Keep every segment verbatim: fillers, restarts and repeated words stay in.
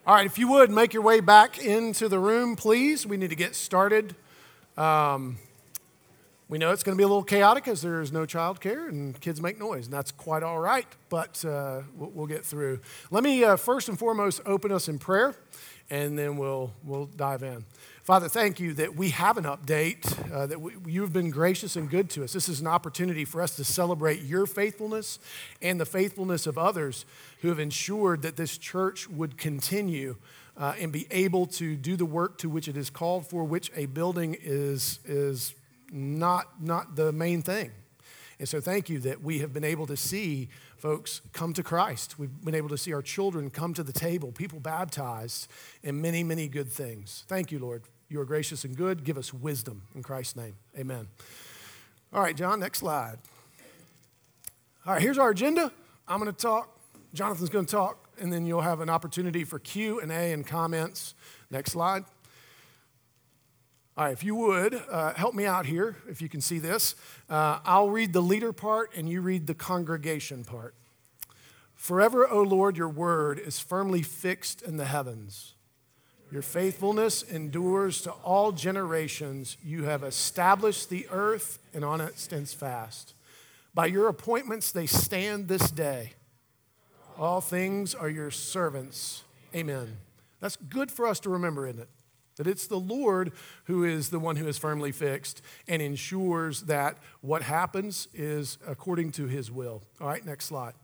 All right, if you would, make your way back into the room, please. We need to get started. Um, we know it's going to be a little chaotic as there is no childcare and kids make noise, and that's quite all right, but uh, we'll, we'll get through. Let me uh, first and foremost open us in prayer, and then we'll we'll dive in. Father, thank you that we have an update, uh, that we, you've been gracious and good to us. This is an opportunity for us to celebrate your faithfulness and the faithfulness of others who have ensured that this church would continue uh, and be able to do the work to which it is called for, which a building is, is not, not the main thing. And so thank you that we have been able to see folks come to Christ. We've been able to see our children come to the table, people baptized, and many, many good things. Thank you, Lord. You are gracious and good. Give us wisdom in Christ's name. Amen. All right, John, next slide. All right, here's our agenda. I'm going to talk. Jonathan's going to talk, and then you'll have an opportunity for Q and A and comments. Next slide. All right, if you would, uh, help me out here, if you can see this. Uh, I'll read the leader part, and you read the congregation part. Forever, O Lord, your word is firmly fixed in the heavens. Your faithfulness endures to all generations. You have established the earth, and on it stands fast. By your appointments they stand this day. All things are your servants. Amen. That's good for us to remember, isn't it? That it's the Lord who is the one who is firmly fixed and ensures that what happens is according to his will. All right, next slide.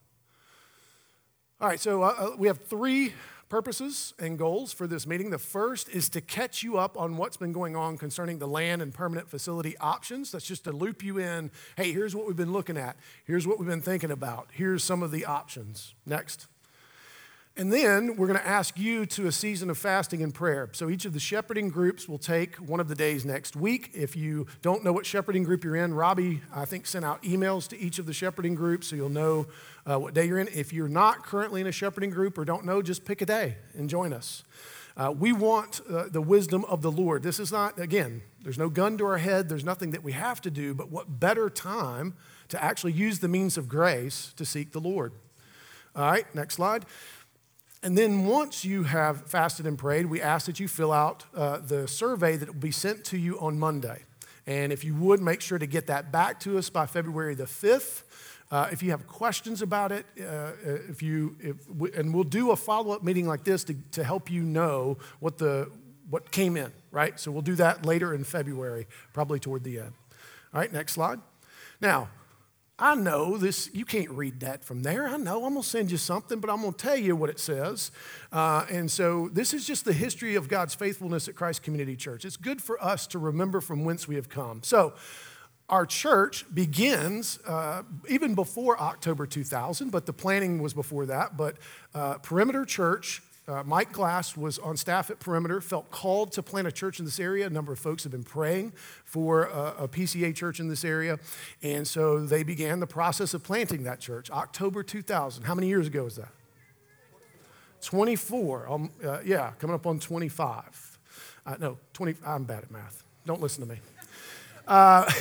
All right, so uh, we have three purposes and goals for this meeting. The first is to catch you up on what's been going on concerning the land and permanent facility options. That's just to loop you in. Hey, here's what we've been looking at. Here's what we've been thinking about. Here's some of the options. Next. And then we're going to ask you to a season of fasting and prayer. So each of the shepherding groups will take one of the days next week. If you don't know what shepherding group you're in, Robbie, I think, sent out emails to each of the shepherding groups so you'll know uh, what day you're in. If you're not currently in a shepherding group or don't know, just pick a day and join us. Uh, we want uh, the wisdom of the Lord. This is not, again, there's no gun to our head. There's nothing that we have to do, but what better time to actually use the means of grace to seek the Lord. All right, next slide. And then once you have fasted and prayed, we ask that you fill out uh, the survey that will be sent to you on Monday. And if you would, make sure to get that back to us by February the fifth. Uh, if you have questions about it, uh, if you, if we, and we'll do a follow-up meeting like this to, to help you know what the what came in, right? So we'll do that later in February, probably toward the end. All right, next slide. Now, I know this, you can't read that from there. I know, I'm going to send you something, but I'm going to tell you what it says. Uh, and so this is just the history of God's faithfulness at Christ Community Church. It's good for us to remember from whence we have come. So our church begins uh, even before October two thousand, but the planning was before that. But uh, Perimeter Church, Uh, Mike Glass was on staff at Perimeter, felt called to plant a church in this area. A number of folks have been praying for a, a P C A church in this area. And so they began the process of planting that church. October two thousand. How many years ago was that? twenty-four. Um, uh, yeah, coming up on twenty-five. Uh, no, twenty. I'm bad at math. Don't listen to me. Uh,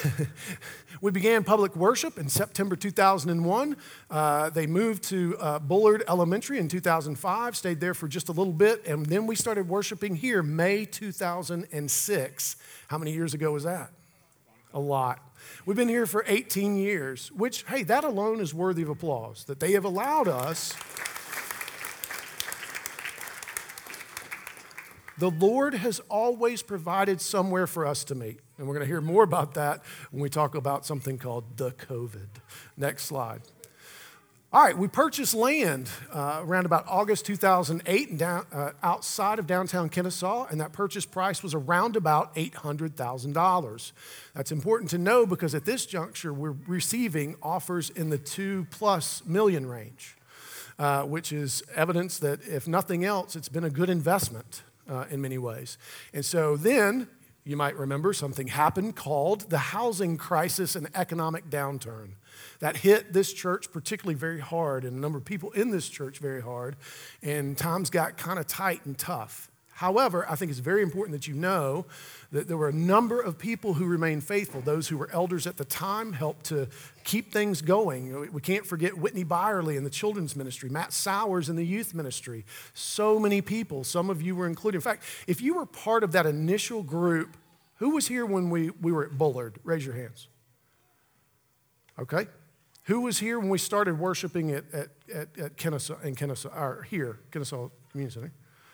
we began public worship in September two thousand one. Uh, they moved to uh, Bullard Elementary in two thousand five, stayed there for just a little bit, and then we started worshiping here May two thousand six. How many years ago was that? A lot. We've been here for eighteen years, which, hey, that alone is worthy of applause, that they have allowed us. The Lord has always provided somewhere for us to meet. And we're going to hear more about that when we talk about something called the COVID. Next slide. All right, we purchased land uh, around about August two thousand eight and down, uh, outside of downtown Kennesaw, and that purchase price was around about eight hundred thousand dollars. That's important to know because at this juncture, we're receiving offers in the two plus million range, uh, which is evidence that if nothing else, it's been a good investment. Uh, in many ways. And so then, you might remember, something happened called the housing crisis and economic downturn. That hit this church particularly very hard, and a number of people in this church very hard, and times got kind of tight and tough. However, I think it's very important that you know that there were a number of people who remained faithful. Those who were elders at the time helped to keep things going. We can't forget Whitney Byerly in the children's ministry, Matt Sowers in the youth ministry. So many people, some of you were included. In fact, if you were part of that initial group, who was here when we, we were at Bullard? Raise your hands. Okay. Who was here when we started worshiping at, at, at, at Kennesaw, in Kennesaw, or here, Kennesaw Community Center?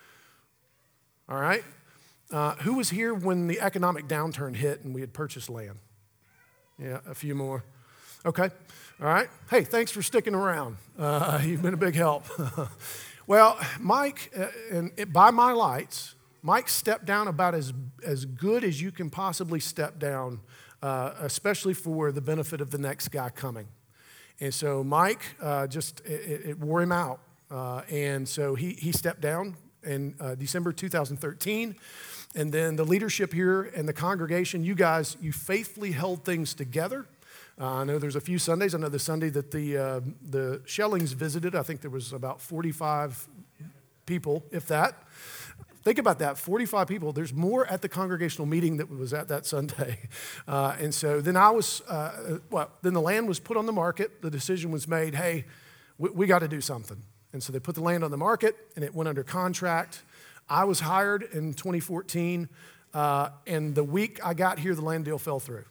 All right. Uh, who was here when the economic downturn hit and we had purchased land? Yeah, a few more. Okay. All right. Hey, thanks for sticking around. Uh, you've been a big help. Well, Mike, uh, and it, by my lights, Mike stepped down about as, as good as you can possibly step down, uh, especially for the benefit of the next guy coming. And so Mike, uh, just, it, it wore him out. Uh, and so he, he stepped down in uh, December two thousand thirteen. And then the leadership here and the congregation, you guys, you faithfully held things together. Uh, I know there's a few Sundays. I know the Sunday that the, uh, the Schellings visited, I think there was about forty-five people, if that. Think about that, forty-five people. There's more at the congregational meeting that was at that Sunday. Uh, and so then I was, uh, well, then the land was put on the market. The decision was made, hey, we, we got to do something. And so they put the land on the market, and it went under contract. I was hired in twenty fourteen, uh, and the week I got here, the land deal fell through.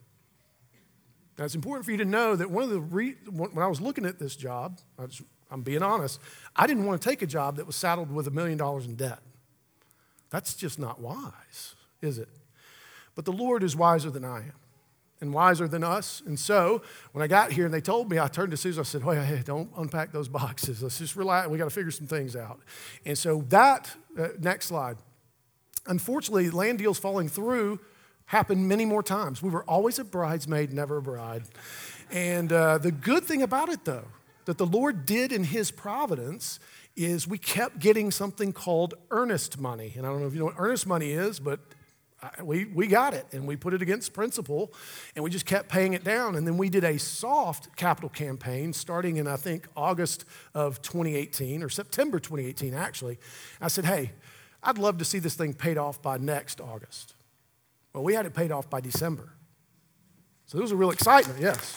Now, it's important for you to know that one of the, re- when I was looking at this job, I was, I'm being honest, I didn't want to take a job that was saddled with a million dollars in debt. That's just not wise, is it? But the Lord is wiser than I am and wiser than us. And so when I got here and they told me, I turned to Susan, I said, hey, hey, don't unpack those boxes. Let's just relax. We got to figure some things out. And so that, uh, next slide. Unfortunately, land deals falling through happened many more times. We were always a bridesmaid, never a bride. And uh, the good thing about it, though, that the Lord did in his providence is we kept getting something called earnest money. And I don't know if you know what earnest money is, but we, we got it, and we put it against principal, and we just kept paying it down. And then we did a soft capital campaign starting in, I think, August of twenty eighteen, or September twenty eighteen, actually. I said, hey, I'd love to see this thing paid off by next August. Well, we had it paid off by December. So there was a real excitement, yes.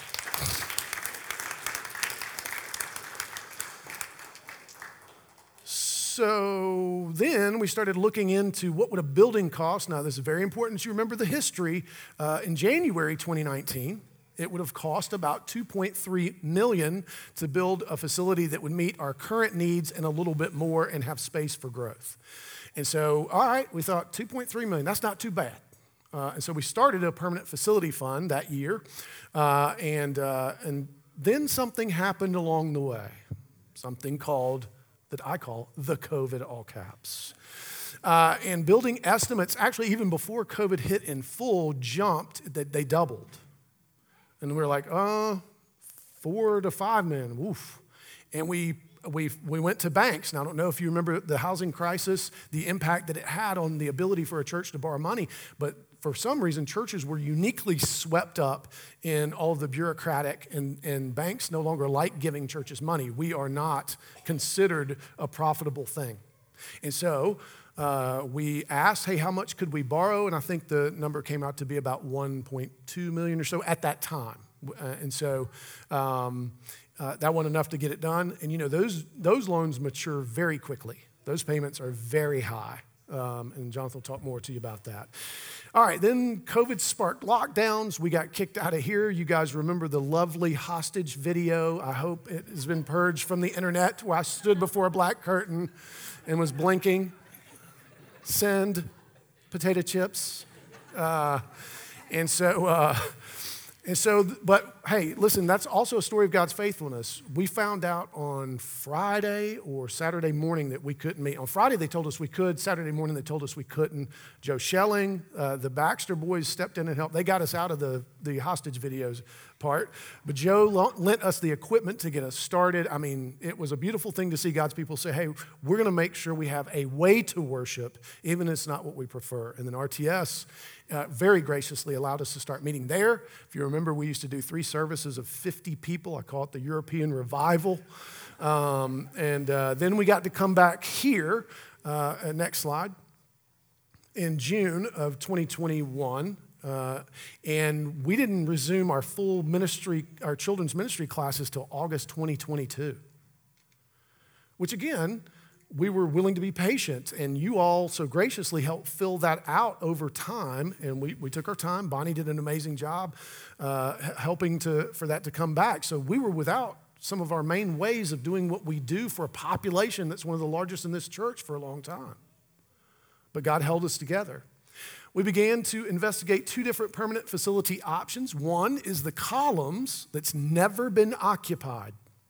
So then we started looking into what would a building cost. Now, this is very important that you remember the history. Uh, in January twenty nineteen, it would have cost about two point three million dollars to build a facility that would meet our current needs and a little bit more and have space for growth. And so, all right, we thought two point three million dollars, that's not too bad. Uh, and so we started a permanent facility fund that year. Uh, and, uh, and then something happened along the way, something called that I call the COVID, all caps. Uh, and building estimates, actually even before COVID hit in full, jumped, that they doubled. And we were like, uh, four to five million, woof. And we, we, we went to banks. Now, I don't know if you remember the housing crisis, the impact that it had on the ability for a church to borrow money, but for some reason, churches were uniquely swept up in all of the bureaucratic, and, and banks no longer like giving churches money. We are not considered a profitable thing. And so uh, we asked, hey, how much could we borrow? And I think the number came out to be about one point two million dollars or so at that time. Uh, and so um, uh, that wasn't enough to get it done. And you know, those, those loans mature very quickly. Those payments are very high. Um, and Jonathan will talk more to you about that. All right, then COVID sparked lockdowns. We got kicked out of here. You guys remember the lovely hostage video. I hope it has been purged from the internet where I stood before a black curtain and was blinking. Send potato chips. Uh, and so... Uh, And so, but hey, listen, that's also a story of God's faithfulness. We found out on Friday or Saturday morning that we couldn't meet. On Friday, they told us we could. Saturday morning, they told us we couldn't. Joe Schelling, uh, the Baxter boys stepped in and helped. They got us out of the, the hostage videos part. But Joe lent us the equipment to get us started. I mean, it was a beautiful thing to see God's people say, hey, we're going to make sure we have a way to worship, even if it's not what we prefer. And then R T S uh, very graciously allowed us to start meeting there. If you remember, we used to do three services of fifty people. I call it the European Revival. Um, and uh, then we got to come back here. Uh, next slide. in June of twenty twenty-one, uh, and we didn't resume our full ministry, our children's ministry classes till August twenty twenty-two, which again, we were willing to be patient, and you all so graciously helped fill that out over time, and we, we took our time. Bonnie did an amazing job uh, helping to for that to come back. So we were without some of our main ways of doing what we do for a population that's one of the largest in this church for a long time. But God held us together. We began to investigate two different permanent facility options. One is the columns that's never been occupied,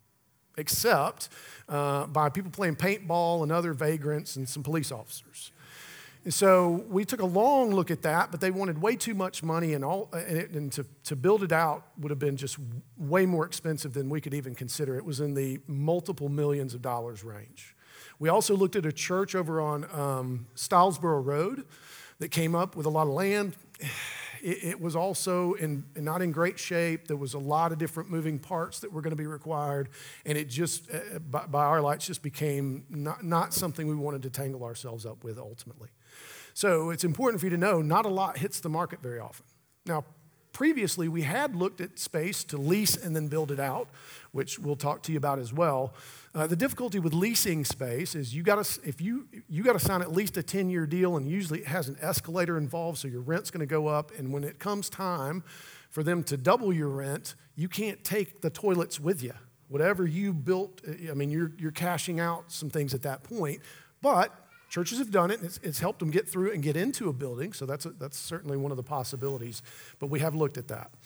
except uh, by people playing paintball and other vagrants and some police officers. And so we took a long look at that, but they wanted way too much money, and all, and, it, and to, to build it out would have been just way more expensive than we could even consider. It was in the multiple millions of dollars range. We also looked at a church over on um, Stylesboro Road that came up with a lot of land. It, it was also in, not in great shape. There was a lot of different moving parts that were going to be required, and it just, uh, by, by our lights, just became not, not something we wanted to tangle ourselves up with ultimately. So it's important for you to know not a lot hits the market very often. Now, previously we had looked at space to lease and then build it out, which we'll talk to you about as well. Uh, the difficulty with leasing space is you got to if you you got to sign at least a ten-year deal, and usually it has an escalator involved, so your rent's going to go up. And when it comes time for them to double your rent, you can't take the toilets with you. Whatever you built, I mean, you're you're cashing out some things at that point, but churches have done it, and it's, it's helped them get through and get into a building, so that's, a, that's certainly one of the possibilities, but we have looked at that.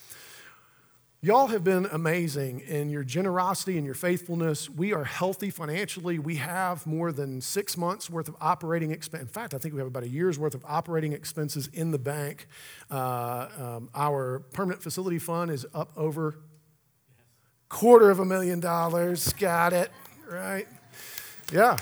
Y'all have been amazing in your generosity and your faithfulness. We are healthy financially. We have more than six months worth of operating expense. In fact, I think we have about a year's worth of operating expenses in the bank. Uh, um, our permanent facility fund is up over quarter of a million dollars. Got it, right? Yeah.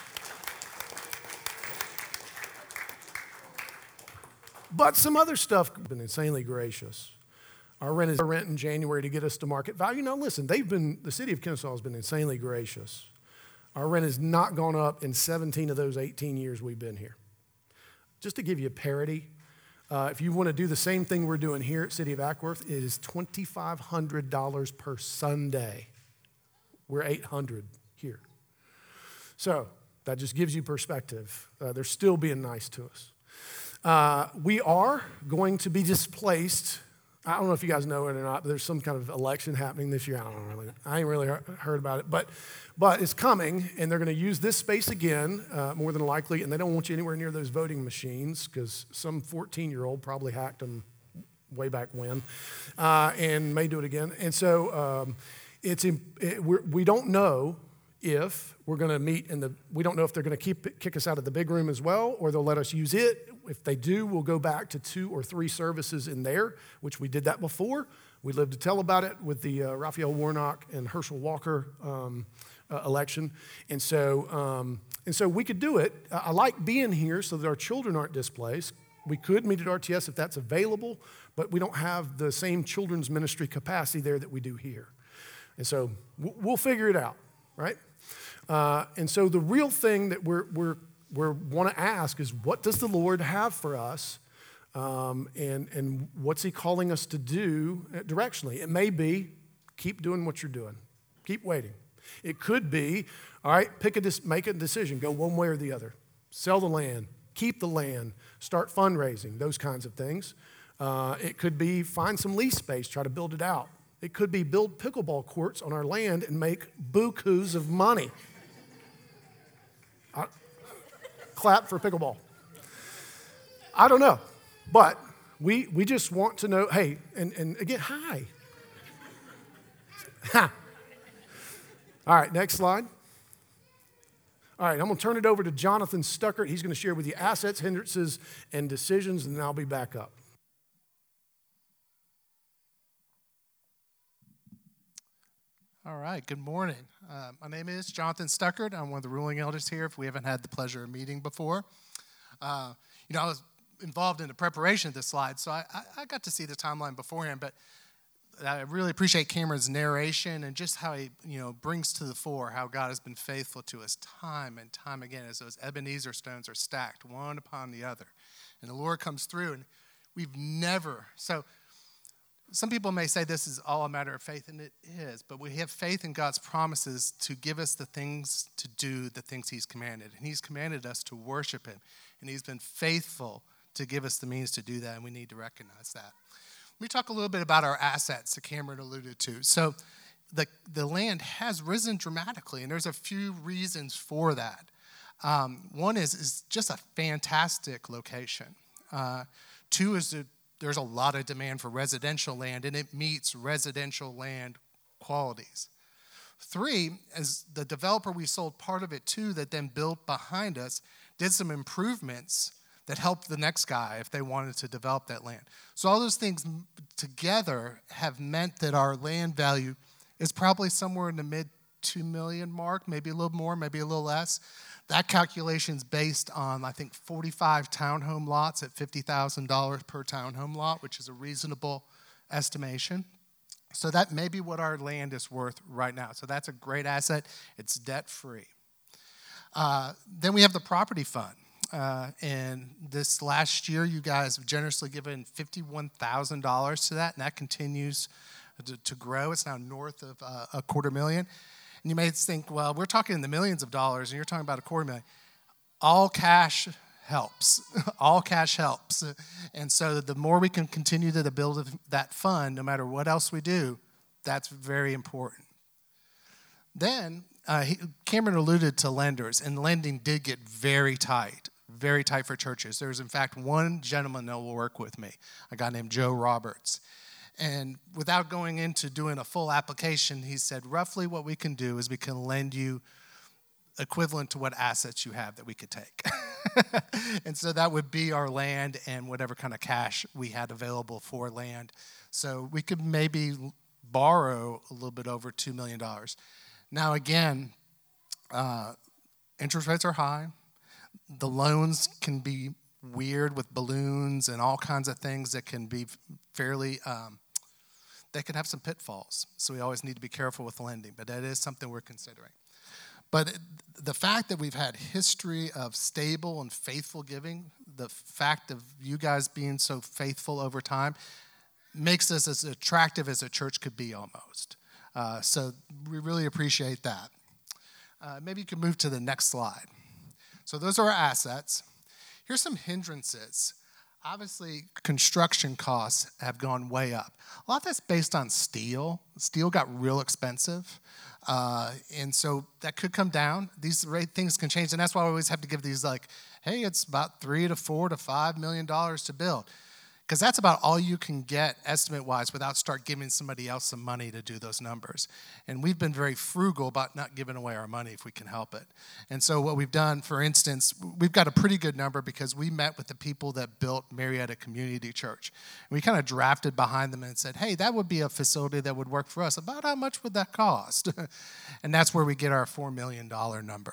But some other stuff has been insanely gracious. Our rent is our rent in January to get us to market value. Now listen, they've been, the city of Kennesaw has been insanely gracious. Our rent has not gone up in seventeen of those eighteen years we've been here. Just to give you a parity, uh, if you want to do the same thing we're doing here at City of Ackworth, it is twenty-five hundred dollars per Sunday. We're eight hundred dollars here. So that just gives you perspective. Uh, they're still being nice to us. Uh, we are going to be displaced. I don't know if you guys know it or not, but there's some kind of election happening this year. I don't really, I ain't really heard about it, but but it's coming, and they're going to use this space again, uh, more than likely, and they don't want you anywhere near those voting machines because some fourteen-year-old probably hacked them way back when, uh, and may do it again. And so um, it's it, we're, we don't know if we're going to meet in the. We don't know if they're going to keep kick us out of the big room as well, or they'll let us use it. If they do, we'll go back to two or three services in there, which we did that before. We lived to tell about it with the uh, Raphael Warnock and Herschel Walker um, uh, election. And so um, and so we could do it. I like being here so that our children aren't displaced. We could meet at R T S if that's available, but we don't have the same children's ministry capacity there that we do here. And so we'll figure it out, right? Uh, and so the real thing that we're we're we want to ask is, what does the Lord have for us, um, and, and what's he calling us to do directionally? It may be, keep doing what you're doing. Keep waiting. It could be, all right, pick a make a decision, go one way or the other. Sell the land, keep the land, start fundraising, those kinds of things. Uh, it could be find some lease space, try to build it out. It could be build pickleball courts on our land and make bukus of money. I, Clap for pickleball. I don't know, but we we just want to know, hey, and, and again, hi. Ha. All right, next slide. All right, I'm going to turn it over to Jonathan Stuckert. He's going to share with you assets, hindrances, and decisions, and then I'll be back up. All right, good morning. Uh, my name is Jonathan Stuckert. I'm one of the ruling elders here, if we haven't had the pleasure of meeting before. Uh, you know, I was involved in the preparation of this slide, so I, I, I got to see the timeline beforehand, but I really appreciate Cameron's narration and just how he, you know, brings to the fore how God has been faithful to us time and time again as those Ebenezer stones are stacked one upon the other. And the Lord comes through, and we've never, so some people may say this is all a matter of faith, and it is, but we have faith in God's promises to give us the things to do, the things he's commanded. And he's commanded us to worship him, and he's been faithful to give us the means to do that, and we need to recognize that. Let me talk a little bit about our assets that Cameron alluded to. So the, the land has risen dramatically, and there's a few reasons for that. Um, one is, is just a fantastic location. Uh, two is that there's a lot of demand for residential land, and it meets residential land qualities. Three, as the developer we sold part of it to that then built behind us did some improvements that helped the next guy if they wanted to develop that land. So all those things together have meant that our land value is probably somewhere in the mid two million mark, maybe a little more, maybe a little less. That calculation's based on, I think, forty-five townhome lots at fifty thousand dollars per townhome lot, which is a reasonable estimation. So that may be what our land is worth right now. So that's a great asset. It's debt-free. Uh, then we have the property fund. Uh, and this last year, you guys have generously given fifty-one thousand dollars to that, and that continues to, to grow. It's now north of uh, a quarter million. And you may think, well, we're talking in the millions of dollars, and you're talking about a quarter million. All cash helps. All cash helps. And so the more we can continue to build that fund, no matter what else we do, that's very important. Then uh, he, Cameron alluded to lenders, and lending did get very tight. Very tight for churches. There's, in fact, one gentleman that will work with me, a guy named Joe Roberts. And without going into doing a full application, he said, roughly what we can do is we can lend you equivalent to what assets you have that we could take. And so that would be our land and whatever kind of cash we had available for land. So we could maybe borrow a little bit over two million dollars. Now, again, uh, interest rates are high. The loans can be weird with balloons and all kinds of things that can be fairly, um, they can have some pitfalls. So we always need to be careful with lending, but that is something we're considering. But the fact that we've had history of stable and faithful giving, the fact of you guys being so faithful over time, makes us as attractive as a church could be almost. Uh, so we really appreciate that. Uh, maybe you can move to the next slide. So those are our assets. Here's some hindrances. Obviously, construction costs have gone way up. A lot of that's based on steel. Steel got real expensive. Uh, and so that could come down. These rate things can change. And that's why we always have to give these like, hey, it's about three to four to five million dollars to build. Because that's about all you can get estimate-wise without start giving somebody else some money to do those numbers. And we've been very frugal about not giving away our money if we can help it. And so what we've done, for instance, we've got a pretty good number because we met with the people that built Marietta Community Church. And we kind of drafted behind them and said, hey, that would be a facility that would work for us. About how much would that cost? And that's where we get our four million dollars number.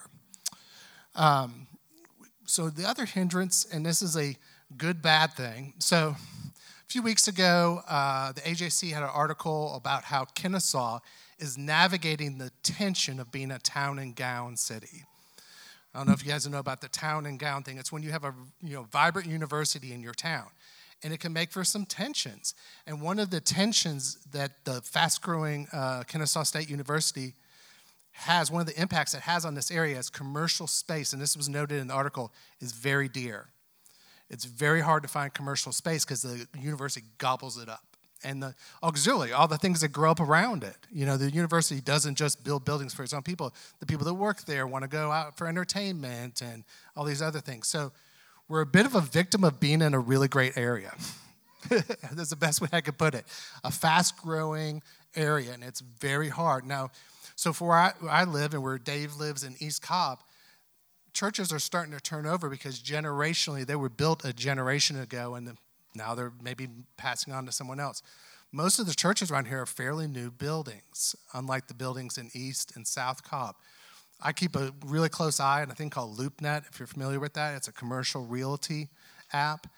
Um, so the other hindrance, and this is a good, bad thing. So a few weeks ago, uh, the A J C had an article about how Kennesaw is navigating the tension of being a town and gown city. I don't know if you guys know about the town and gown thing. It's when you have a you know vibrant university in your town, and it can make for some tensions. And one of the tensions that the fast-growing uh, Kennesaw State University has, one of the impacts it has on this area is commercial space, and this was noted in the article, is very dear. It's very hard to find commercial space because the university gobbles it up. And the auxiliary, all the things that grow up around it. You know, the university doesn't just build buildings for its own people. The people that work there want to go out for entertainment and all these other things. So we're a bit of a victim of being in a really great area. That's the best way I could put it. A fast-growing area, and it's very hard. Now, so for where I, where I live and where Dave lives in East Cobb, churches are starting to turn over because generationally they were built a generation ago and now they're maybe passing on to someone else. Most of the churches around here are fairly new buildings, unlike the buildings in East and South Cobb. I keep a really close eye on a thing called LoopNet, if you're familiar with that. It's a commercial realty app.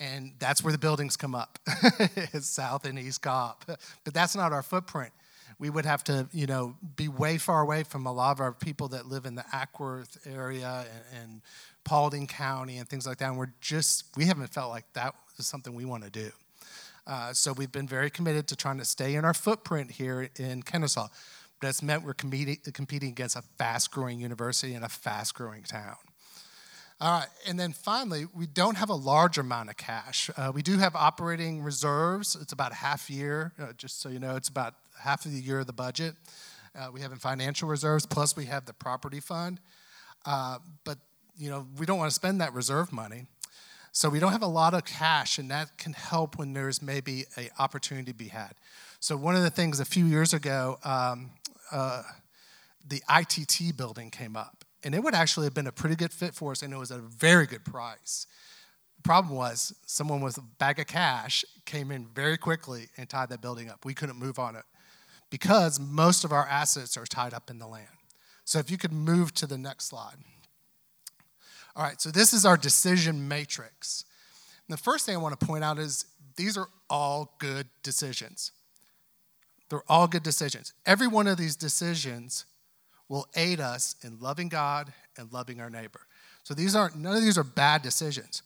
And that's where the buildings come up, South and East Cobb. But that's not our footprint. We would have to, you know, be way far away from a lot of our people that live in the Ackworth area and, and Paulding County and things like that. And we're just, we haven't felt like that is something we want to do. Uh, so we've been very committed to trying to stay in our footprint here in Kennesaw. But it's meant we're competing, competing against a fast-growing university in a fast-growing town. All right, and then finally, we don't have a large amount of cash. Uh, we do have operating reserves. It's about half year, uh, just so you know, it's about half of the year of the budget. Uh, we have in financial reserves, plus we have the property fund. Uh, but, you know, we don't want to spend that reserve money. So we don't have a lot of cash, and that can help when there's maybe an opportunity to be had. So one of the things a few years ago, um, uh, the I T T building came up. And it would actually have been a pretty good fit for us, and it was at a very good price. The problem was someone with a bag of cash came in very quickly and tied that building up. We couldn't move on it because most of our assets are tied up in the land. So if you could move to the next slide. All right, so this is our decision matrix. And the first thing I want to point out is these are all good decisions. They're all good decisions. Every one of these decisions will aid us in loving God and loving our neighbor. So these aren't, none of these are bad decisions.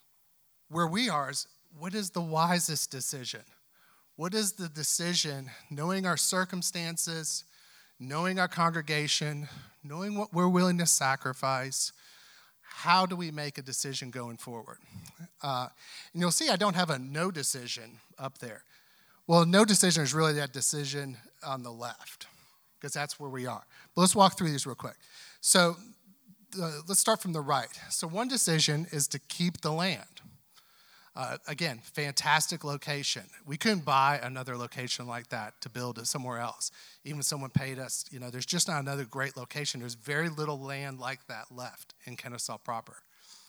Where we are is, what is the wisest decision? What is the decision, knowing our circumstances, knowing our congregation, knowing what we're willing to sacrifice, how do we make a decision going forward? Uh, and you'll see I don't have a no decision up there. Well, no decision is really that decision on the left, because that's where we are. But let's walk through these real quick. So uh, let's start from the right. So one decision is to keep the land. Uh, again, fantastic location. We couldn't buy another location like that to build it somewhere else. Even if someone paid us, you know, there's just not another great location. There's very little land like that left in Kennesaw proper.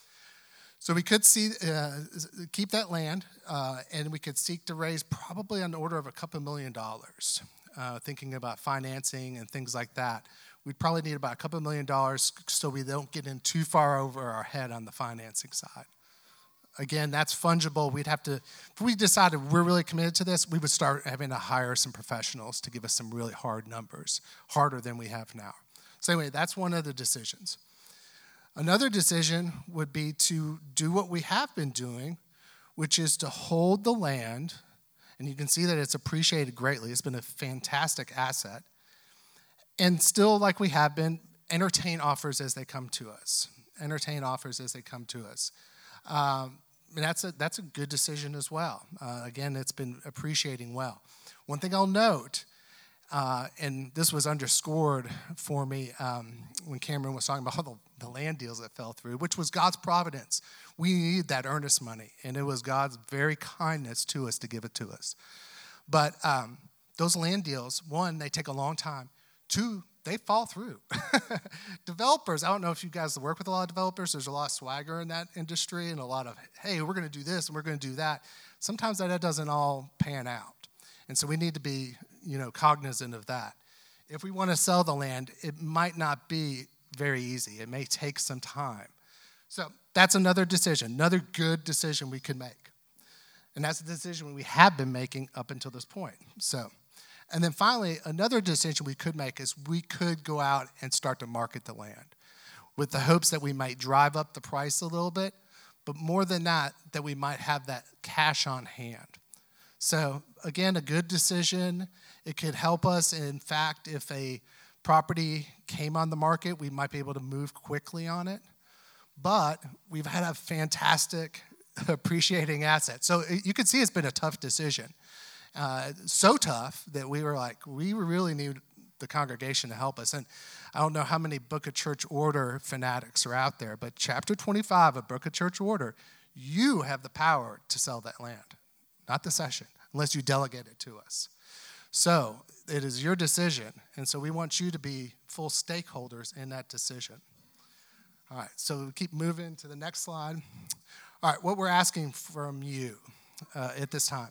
So we could see, uh, keep that land, uh, and we could seek to raise probably on the order of a couple million dollars. Uh, thinking about financing and things like that, we'd probably need about a couple million dollars so we don't get in too far over our head on the financing side. Again, that's fungible. We'd have to, if we decided we're really committed to this, we would start having to hire some professionals to give us some really hard numbers, harder than we have now. So anyway, that's one of the decisions. Another decision would be to do what we have been doing, which is to hold the land. And you can see that it's appreciated greatly. It's been a fantastic asset. And still, like we have been, entertain offers as they come to us. Entertain offers as they come to us. Um, and that's a, that's a good decision as well. Uh, again, it's been appreciating well. One thing I'll note, uh, and this was underscored for me um, when Cameron was talking about all the, the land deals that fell through, which was God's providence. We need that earnest money, and it was God's very kindness to us to give it to us. But um, those land deals, one, they take a long time. Two, they fall through. Developers, I don't know if you guys work with a lot of developers. There's a lot of swagger in that industry and a lot of, hey, we're going to do this and we're going to do that. Sometimes that doesn't all pan out. And so we need to be, you know, cognizant of that. If we want to sell the land, it might not be very easy. It may take some time. So that's another decision, another good decision we could make. And that's a decision we have been making up until this point. So, and then finally, another decision we could make is we could go out and start to market the land with the hopes that we might drive up the price a little bit, but more than that, that we might have that cash on hand. So again, a good decision. It could help us. In fact, if a property came on the market, we might be able to move quickly on it. But we've had a fantastic appreciating asset. So you can see it's been a tough decision. Uh, so tough that we were like, we really need the congregation to help us. And I don't know how many Book of Church Order fanatics are out there, but chapter twenty-five of Book of Church Order, you have the power to sell that land, not the session, unless you delegate it to us. So it is your decision, and so we want you to be full stakeholders in that decision. All right, so we keep moving to the next slide. All right, what we're asking from you uh, at this time,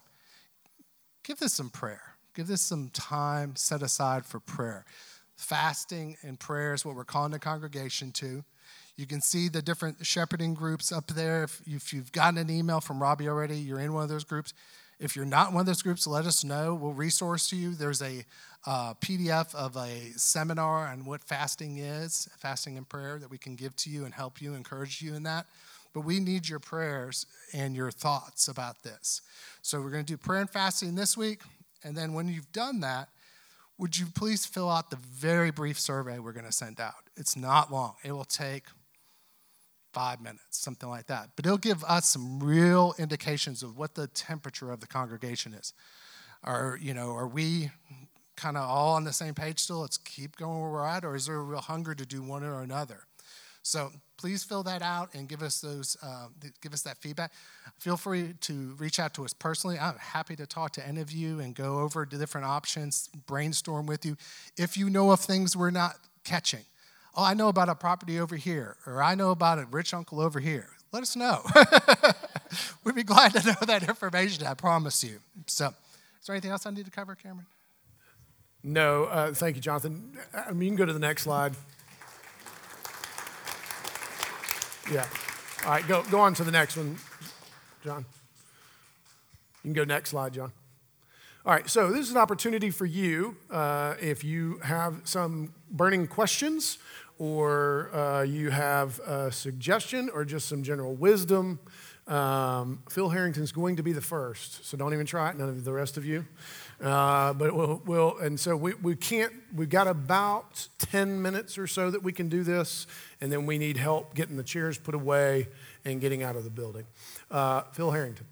give this some prayer. Give this some time set aside for prayer. Fasting and prayer is what we're calling the congregation to. You can see the different shepherding groups up there. If, if you've gotten an email from Robbie already, you're in one of those groups. If you're not in one of those groups, let us know. We'll resource you. There's a uh, P D F of a seminar on what fasting is, fasting and prayer, that we can give to you and help you, encourage you in that. But we need your prayers and your thoughts about this. So we're going to do prayer and fasting this week. And then when you've done that, would you please fill out the very brief survey we're going to send out? It's not long. It will take five minutes, something like that. But it'll give us some real indications of what the temperature of the congregation is. Are, you know, are we kind of all on the same page still? Let's keep going where we're at, or is there a real hunger to do one or another? So please fill that out and give us those, uh, give us that feedback. Feel free to reach out to us personally. I'm happy to talk to any of you and go over the different options, brainstorm with you. If you know of things we're not catching, oh, I know about a property over here, or I know about a rich uncle over here. Let us know. We'd be glad to know that information, I promise you. So, is there anything else I need to cover, Cameron? No, uh, thank you, Jonathan. I mean, you can go to the next slide. Yeah. All right, go, go on to the next one, John. You can go next slide, John. All right, so this is an opportunity for you, uh, if you have some burning questions, or uh, you have a suggestion, or just some general wisdom. Um, Phil Harrington's going to be the first, so don't even try it, none of the rest of you. Uh, but we'll, we'll, and so we, we can't, we've got about ten minutes or so that we can do this, and then we need help getting the chairs put away and getting out of the building. Uh, Phil Harrington.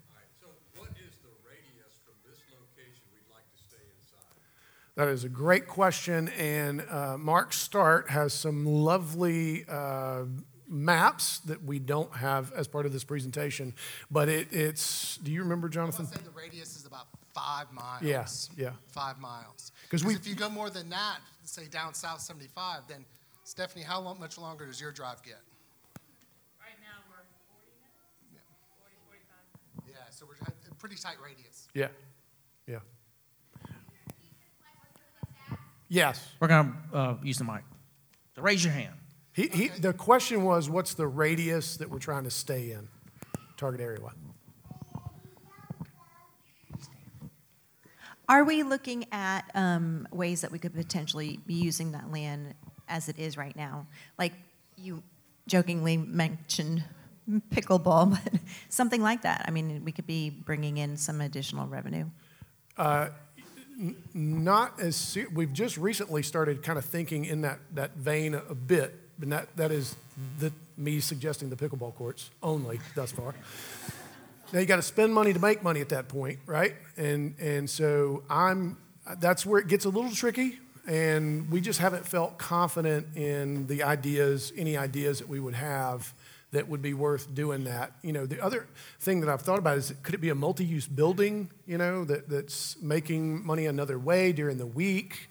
That is a great question, and uh, Mark Start has some lovely uh, maps that we don't have as part of this presentation, but it, it's, do you remember, Jonathan? I would say the radius is about five miles. Yes, yeah. Five miles. Because if you go more than that, say down South seventy-five, then, Stephanie, how long, much longer does your drive get? Right now, we're forty minutes? Yeah. forty, forty-five. Yeah, so we're a pretty tight radius. Yeah, yeah. Yes. We're going to uh, use the mic. So raise your hand. He, he, the question was, what's the radius that we're trying to stay in, target area what? Are we looking at um, ways that we could potentially be using that land as it is right now? Like you jokingly mentioned pickleball, but something like that. I mean, we could be bringing in some additional revenue. Uh, n- not as ser- we've just recently started kind of thinking in that, that vein a bit, but that, that is the, me suggesting the pickleball courts only thus far. Now you got to spend money to make money at that point, right? And and so I'm that's where it gets a little tricky, and we just haven't felt confident in the ideas, any ideas that we would have that would be worth doing that. You know, the other thing that I've thought about is, could it be a multi-use building, you know, that, that's making money another way during the week,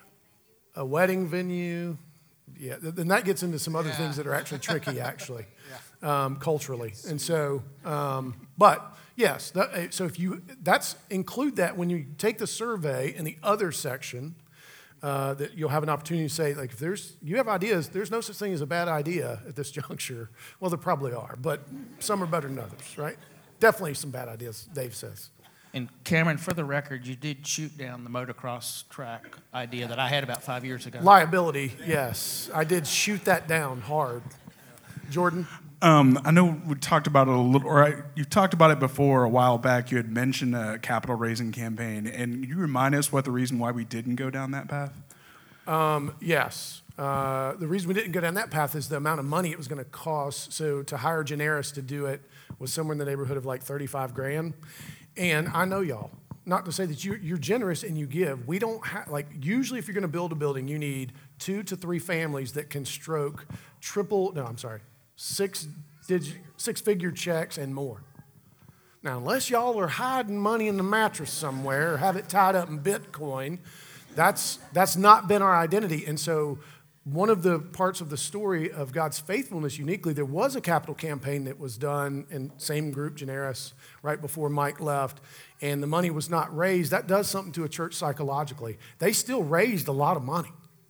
a wedding venue? Yeah, then that gets into some other yeah. things that are actually tricky, actually, yeah. um, culturally. And so, um, but yes, that, so if you, that's, include that when you take the survey in the other section, uh, that you'll have an opportunity to say, like, if there's, you have ideas, there's no such thing as a bad idea at this juncture. Well, there probably are, but some are better than others, right? Definitely some bad ideas, Dave says. And Cameron, for the record, you did shoot down the motocross track idea that I had about five years ago. Liability, yes. I did shoot that down hard. Jordan? Um, I know we talked about it a little, or I, you talked about it before a while back. You had mentioned a capital raising campaign. And can you remind us what the reason why we didn't go down that path? Um, yes. Uh, the reason we didn't go down that path is the amount of money it was going to cost. So to hire Generis to do it was somewhere in the neighborhood of like thirty-five grand. And I know y'all, not to say that you, you're generous and you give. We don't have, like, usually if you're going to build a building, you need two to three families that can stroke triple, no, I'm sorry, six digit, six figure checks and more. Now, unless y'all are hiding money in the mattress somewhere or have it tied up in Bitcoin, that's, that's not been our identity. And so one of the parts of the story of God's faithfulness uniquely, there was a capital campaign that was done in same group, Generis, right before Mike left, and the money was not raised. That does something to a church psychologically. They still raised a lot of money,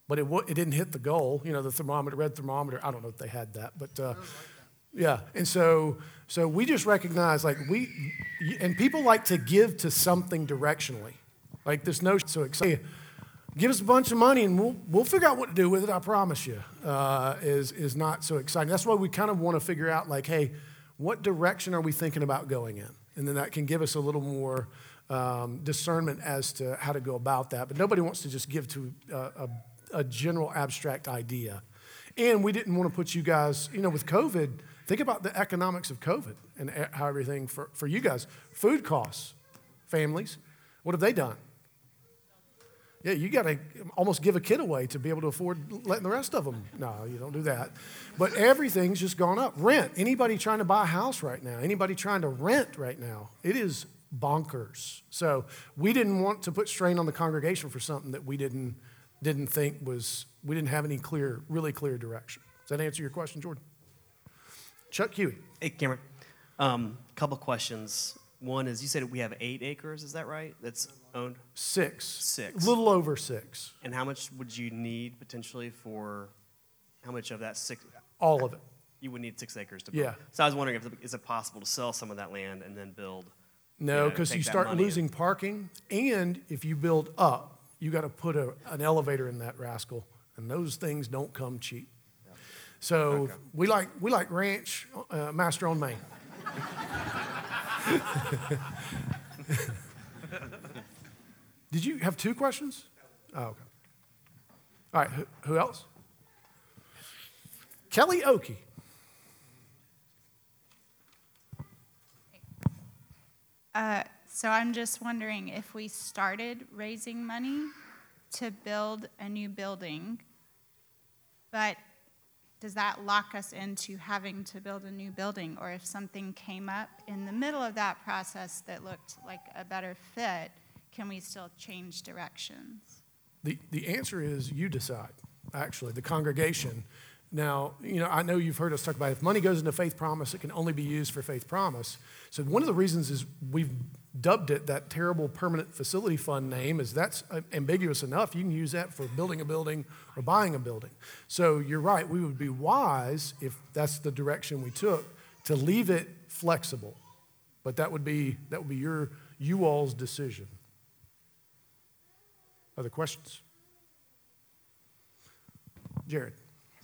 but it, it didn't hit the goal. You know, the thermometer, red thermometer, I don't know if they had that, but uh, yeah. And so, so we just recognize, like, we, and people like to give to something directionally. Like this notion, so exciting. Give us a bunch of money and we'll, we'll figure out what to do with it, I promise you, uh, is, is not so exciting. That's why we kind of want to figure out, like, hey, what direction are we thinking about going in? And then that can give us a little more um, discernment as to how to go about that. But nobody wants to just give to a, a, a general abstract idea. And we didn't want to put you guys, you know, with COVID, think about the economics of COVID and how everything for, for you guys. Food costs, families, what have they done? Yeah, you got to almost give a kid away to be able to afford letting the rest of them. No, you don't do that. But everything's just gone up. Rent. Anybody trying to buy a house right now? Anybody trying to rent right now? It is bonkers. So we didn't want to put strain on the congregation for something that we didn't didn't think was, we didn't have any clear, really clear direction. Does that answer your question, Jordan? Chuck Huey. Hey, Cameron. Um, couple questions. One is, you said we have eight acres, is that right? That's owned? Six. Six. A little over six. And how much would you need potentially for, how much of that six? All of it. You would need six acres to build. Yeah. So I was wondering, if is it possible to sell some of that land and then build? No, know, because take you that start money losing and- parking, and if you build up, you got to put a, an elevator in that rascal, and those things don't come cheap. So Okay. we like we like ranch, uh, master on Main. Did you have two questions? Oh, okay. All right, who, who else? Kelly Oakey. Uh, so I'm just wondering, if we started raising money to build a new building, but does that lock us into having to build a new building? Or if something came up in the middle of that process that looked like a better fit, can we still change directions? The, the answer is you decide, actually, the congregation. Now, you know, I know you've heard us talk about if money goes into Faith Promise, it can only be used for Faith Promise. So one of the reasons is we've dubbed it that terrible permanent facility fund name is that's ambiguous enough. You can use that for building a building or buying a building. So you're right, we would be wise, if that's the direction we took, to leave it flexible. But that would be, that would be your, you all's decision. Other questions? Jared.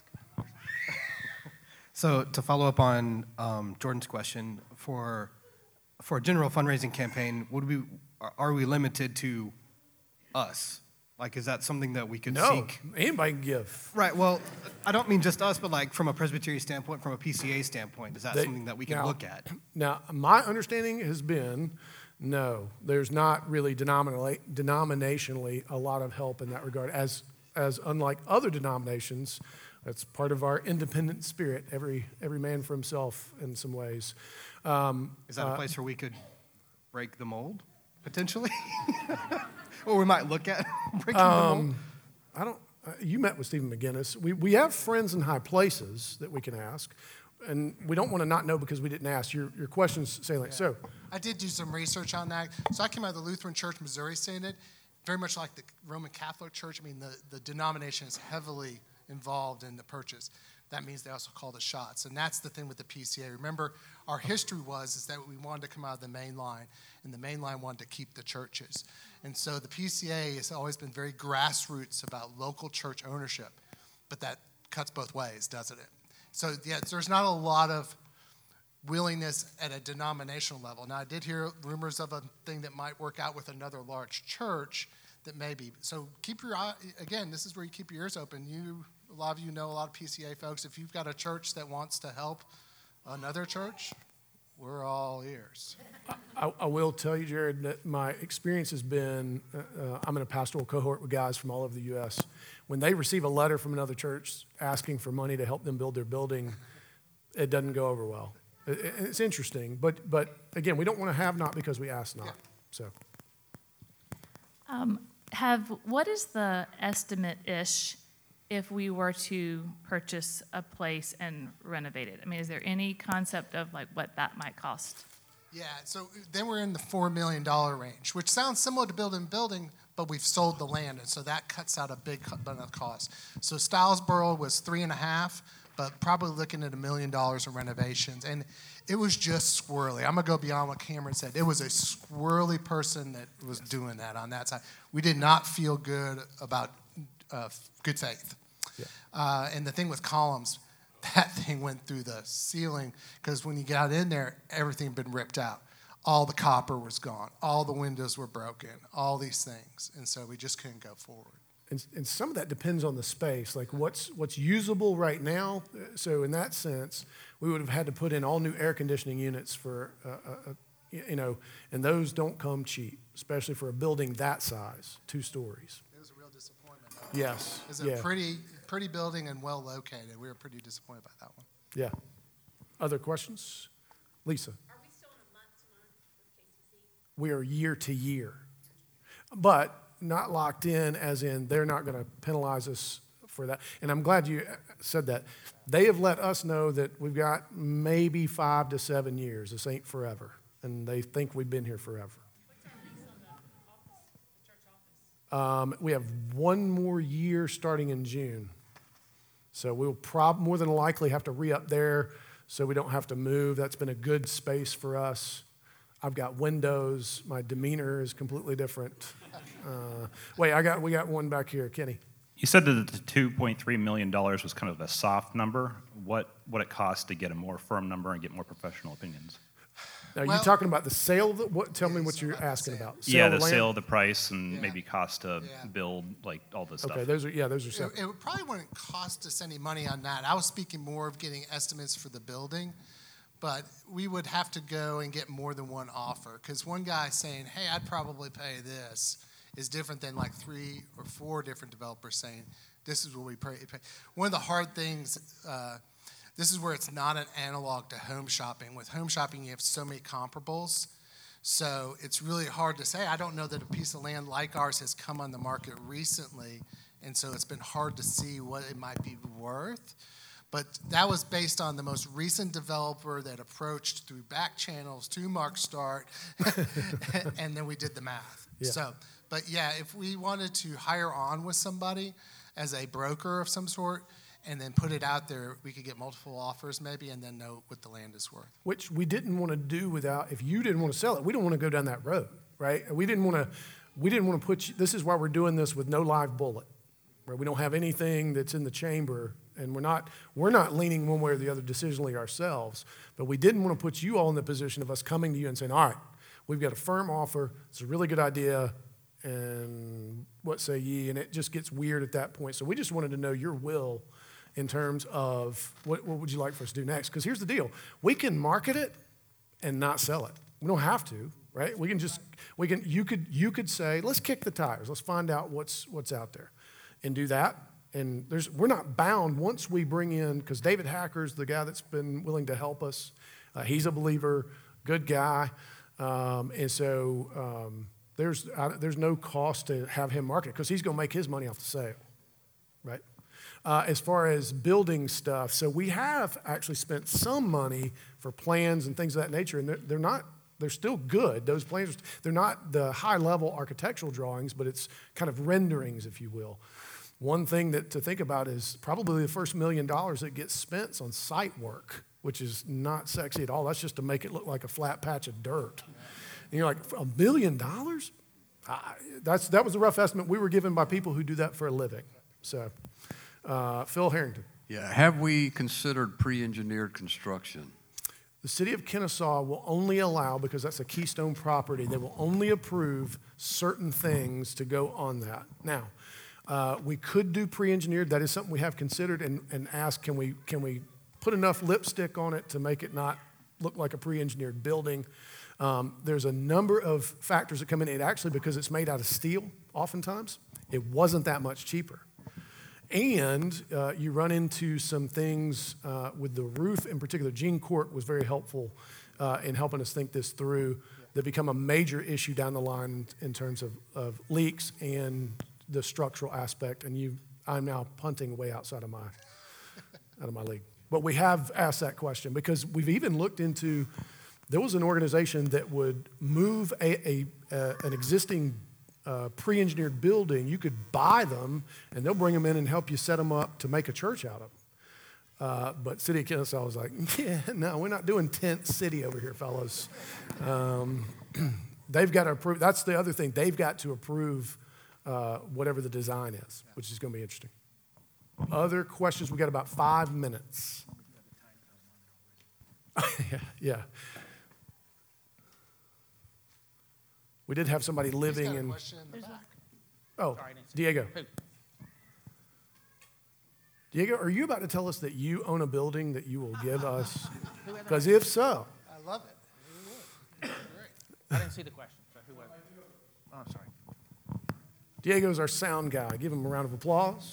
So to follow up on um, Jordan's question, for for a general fundraising campaign, would we are- are we limited to us? Like, is that something that we could No, seek? anybody can give. Right. Well, I don't mean just us, but like from a Presbyterian standpoint, from a P C A standpoint, is that They- something that we can now- look at? Now, my understanding has been, no, there's not really denominally, denominationally a lot of help in that regard. As as unlike other denominations, that's part of our independent spirit. Every every man for himself in some ways. Um, Is that a uh, place where we could break the mold potentially, or we might look at breaking the mold? Um, I don't. Uh, you met with Stephen McGinnis. We we have friends in high places that we can ask, and we don't want to not know because we didn't ask. Your your questions say like so. I did do some research on that. So I came out of the Lutheran Church Missouri Synod, very much like the Roman Catholic Church. I mean, the, the denomination is heavily involved in the purchase. That means they also call the shots. And that's the thing with the P C A. Remember, our history was is that we wanted to come out of the main line, and the main line wanted to keep the churches. And so the P C A has always been very grassroots about local church ownership, but that cuts both ways, doesn't it? So, yeah, there's not a lot of willingness at a denominational level. Now, I did hear rumors of a thing that might work out with another large church that maybe. So keep your eye, again, this is where you keep your ears open. You, a lot of you know a lot of P C A folks. If you've got a church that wants to help another church, we're all ears. I, I will tell you, Jared, that my experience has been, uh, uh, I'm in a pastoral cohort with guys from all over the U S When they receive a letter from another church asking for money to help them build their building, it doesn't go over well. It, it- it's interesting, but but again, we don't want to have not because we ask not. Yeah. So Um, have, what is the estimate-ish if we were to purchase a place and renovate it? I mean, is there any concept of like what that might cost? Yeah, so then we're in the four million dollars range, which sounds similar to building a building, but we've sold the land, and so that cuts out a big amount of cost. So Stylesboro was three and a half, but probably looking at a million dollars in renovations. And it was just squirrely. I'm going to go beyond what Cameron said. It was a squirrely person that was doing that on that side. We did not feel good about uh, good faith. Yeah. Uh, and the thing with columns, that thing went through the ceiling because when you got in there, everything had been ripped out. All the copper was gone. All the windows were broken. All these things. And so we just couldn't go forward. And, and some of that depends on the space, like what's what's usable right now. So in that sense, we would have had to put in all new air conditioning units for, uh, uh, you know, and those don't come cheap, especially for a building that size, two stories. It was a real disappointment. Though. Yes. It was a yeah. pretty, pretty building and well located. We were pretty disappointed by that one. Yeah. Other questions? Lisa. Are we still in a month to month with K C C? We are year to year, but not locked in as in they're not going to penalize us for that. And I'm glad you said that. They have let us know that we've got maybe five to seven years. This ain't forever. And they think we've been here forever. What's our lease on the office, the church office? Um, we have one more year starting in June. So we'll prob more than likely have to re-up there so we don't have to move. That's been a good space for us. I've got windows. My demeanor is completely different. Uh, wait, I got we got one back here, Kenny. You said that the two point three million dollars was kind of a soft number. What what it costs to get a more firm number and get more professional opinions? Now, Well- you talking about the sale? Of the, what? Tell me Yeah, what so you're about the asking sale. about. yeah, of the land? sale, the price, and Yeah. maybe cost to Yeah. build, like all this stuff. Okay, those are yeah, those are It, separate. it probably wouldn't cost us any money on that. I was speaking more of getting estimates for the building, but we would have to go and get more than one offer because one guy saying, hey, I'd probably pay this is different than like three or four different developers saying, this is what we pay. pay. One of the hard things, uh, this is where it's not an analog to home shopping. With home shopping, you have so many comparables. So it's really hard to say. I don't know that a piece of land like ours has come on the market recently, and so it's been hard to see what it might be worth. But that was based on the most recent developer that approached through back channels to Mark Start, and then we did the math. Yeah. So, but yeah, if we wanted to hire on with somebody as a broker of some sort, and then put it out there, we could get multiple offers maybe, and then know what the land is worth. Which we didn't want to do without. If you didn't want to sell it, we don't want to go down that road, right? We didn't want to. We didn't want to put you. This is why we're doing this with no live bullet, where we don't have anything that's in the chamber. And we're not we're not leaning one way or the other decisionally ourselves, but we didn't want to put you all in the position of us coming to you and saying, all right, we've got a firm offer, it's a really good idea, and what say ye? And it just gets weird at that point. So we just wanted to know your will in terms of what, what would you like for us to do next? Because here's the deal. We can market it and not sell it. We don't have to, right? We can just, we can, you could you could say, let's kick the tires. Let's find out what's what's out there and do that. And there's, we're not bound once we bring in, because David Hacker's the guy that's been willing to help us. Uh, he's a believer, good guy. Um, and so um, there's, uh, there's no cost to have him market because he's going to make his money off the sale, right? Uh, as far as building stuff, so we have actually spent some money for plans and things of that nature, and they're, they're not, they're still good. Those plans, they're not the high-level architectural drawings, but it's kind of renderings, if you will. One thing that to think about is probably the first million dollars that gets spent on site work, which is not sexy at all. That's just to make it look like a flat patch of dirt. And you're like, a million dollars? I, that's that was a rough estimate we were given by people who do that for a living. So, uh, Phil Harrington. Yeah, have we considered pre-engineered construction? The city of Kennesaw will only allow, because that's a Keystone property, they will only approve certain things to go on that. Now, Uh, we could do pre-engineered. That is something we have considered and, and asked, can we, can we put enough lipstick on it to make it not look like a pre-engineered building? Um, there's a number of factors that come in. It actually, because it's made out of steel, oftentimes, it wasn't that much cheaper. And uh, you run into some things uh, with the roof in particular. Gene Court was very helpful uh, in helping us think this through that become a major issue down the line in terms of, of leaks and the structural aspect, and you, I'm now punting way outside of my, out of my league. But we have asked that question because we've even looked into, there was an organization that would move a, a uh, an existing uh, pre-engineered building, you could buy them, and they'll bring them in and help you set them up to make a church out of them. Uh, but City of Kennesaw was like, yeah, no, we're not doing tent city over here, fellas. Um, they've got to approve. That's the other thing. They've got to approve uh, whatever the design is, which is going to be interesting. Other questions? We got about five minutes. yeah, yeah. We did have somebody living in. in oh, Diego. Diego, are you about to tell us that you own a building that you will give us? Because if so, I love it. I didn't see the question. So who was it? Oh, I'm sorry. Diego's our sound guy. Give him a round of applause.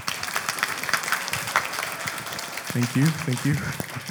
Thank you. Thank you.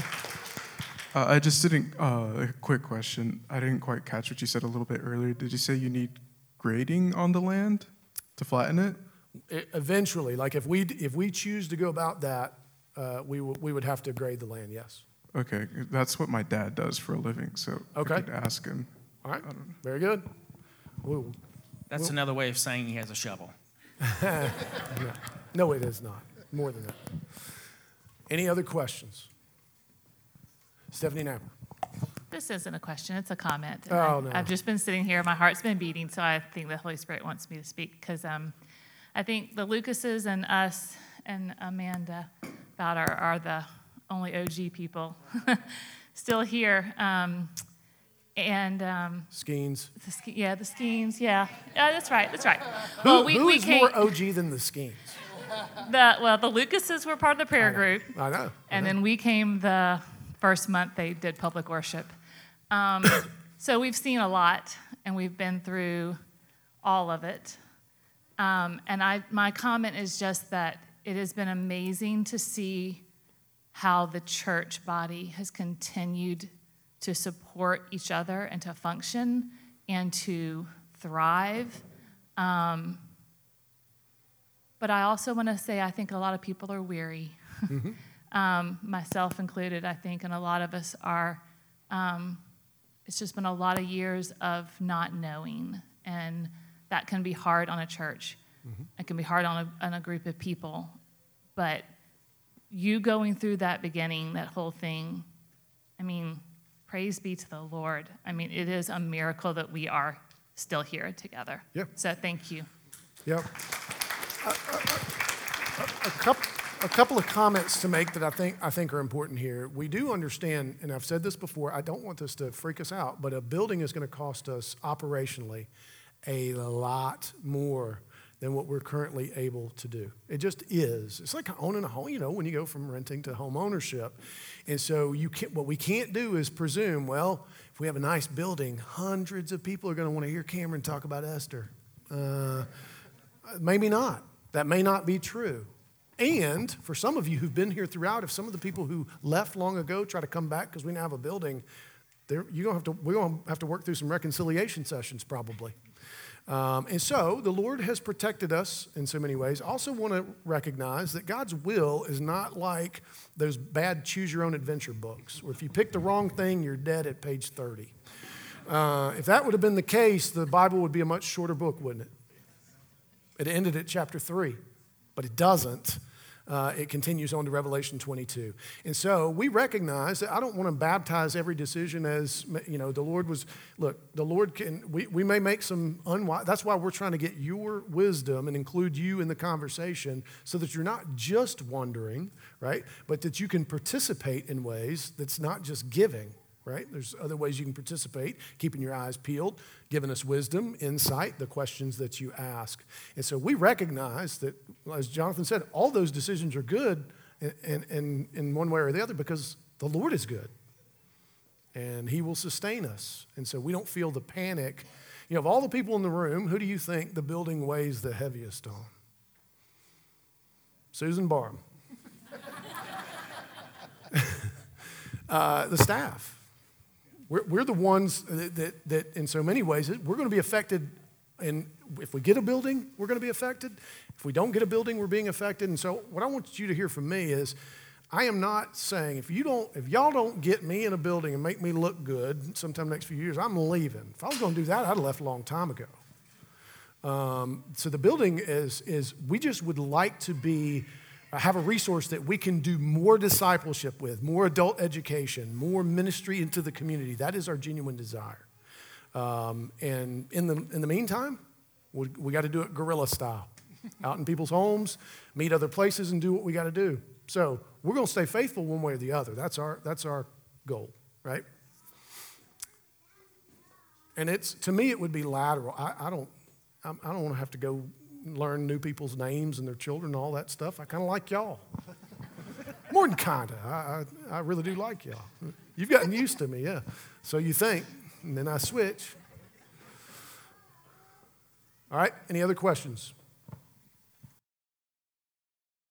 Uh, I just didn't, uh, a quick question. I didn't quite catch what you said a little bit earlier. Did you say you need grading on the land to flatten it? It, eventually, like if we if we choose to go about that, uh, we w- we would have to grade the land. Yes. Okay, that's what my dad does for a living. So okay. I could ask him. All right. Very good. We'll, That's we'll, another way of saying he has a shovel. no. no, it is not. More than that. Any other questions? Stephanie Napper. This isn't a question, it's a comment. Oh, I, no. I've just been sitting here, my heart's been beating, so I think the Holy Spirit wants me to speak because um, I think the Lucases and us and Amanda Bowder are the only O G people still here. Um, and um, Skeens. The ske- yeah, the Skeens, yeah. Yeah, that's right, that's right. Who, well, we, who we is came, more O G than the Skeens? The, well, the Lucases were part of the prayer I know, group. I know. I And know. then we came the first month they did public worship. Um, so we've seen a lot, and we've been through all of it. Um, and I, my comment is just that it has been amazing to see how the church body has continued to support each other and to function and to thrive. Um, but I also want to say I think a lot of people are weary, Mm-hmm. um, myself included, I think, and a lot of us are. Um, it's just been a lot of years of not knowing, and that can be hard on a church. Mm-hmm. It can be hard on a, on a group of people. But you going through that beginning, that whole thing, I mean, praise be to the Lord. I mean, it is a miracle that we are still here together. Yeah. So thank you. Yep. A, a, a, a, couple, a couple of comments to make that I think I think are important here. We do understand, and I've said this before, I don't want this to freak us out, but a building is going to cost us operationally a lot more than what we're currently able to do. It just is. It's like owning a home, you know, when you go from renting to home ownership. And so you can't, what we can't do is presume, well, if we have a nice building, hundreds of people are going to want to hear Cameron talk about Esther. Uh, maybe not. That may not be true. And for some of you who've been here throughout, if some of the people who left long ago try to come back because we now have a building, you're gonna have to, we're going to have to work through some reconciliation sessions probably. Um, and so the Lord has protected us in so many ways. I also want to recognize that God's will is not like those bad choose-your-own-adventure books, where if you pick the wrong thing, you're dead at page thirty. Uh, if that would have been the case, the Bible would be a much shorter book, wouldn't it? It ended at chapter three, but it doesn't. Uh, it continues on to Revelation twenty-two. And so we recognize that I don't want to baptize every decision as, you know, the Lord was, look, the Lord can, we, we may make some unwise, that's why we're trying to get your wisdom and include you in the conversation so that you're not just wondering, right, but that you can participate in ways that's not just giving, right? There's other ways you can participate, keeping your eyes peeled, giving us wisdom, insight, the questions that you ask. And so we recognize that, as Jonathan said, all those decisions are good in, in, in one way or the other because the Lord is good. And he will sustain us. And so we don't feel the panic. You know, of all the people in the room, who do you think the building weighs the heaviest on? Susan Barham. uh, the staff. We're, we're the ones that, that, that, in so many ways, we're going to be affected. And if we get a building, we're going to be affected. If we don't get a building, we're being affected. And so what I want you to hear from me is I am not saying if you don't, if y'all don't get me in a building and make me look good sometime next few years, I'm leaving. If I was going to do that, I'd have left a long time ago. Um, so the building is, is, we just would like to be, uh, have a resource that we can do more discipleship with, more adult education, more ministry into the community. That is our genuine desire. Um, and in the, in the meantime, we, we got to do it guerrilla style, out in people's homes, meet other places and do what we got to do. So we're going to stay faithful one way or the other. That's our, that's our goal, right? And it's, to me, it would be lateral. I, I don't, I don't want to have to go learn new people's names and their children and all that stuff. I kind of like y'all. More than kind of. I, I, I really do like y'all. You've gotten used to me, yeah. So you think, and then I switch. All right, any other questions?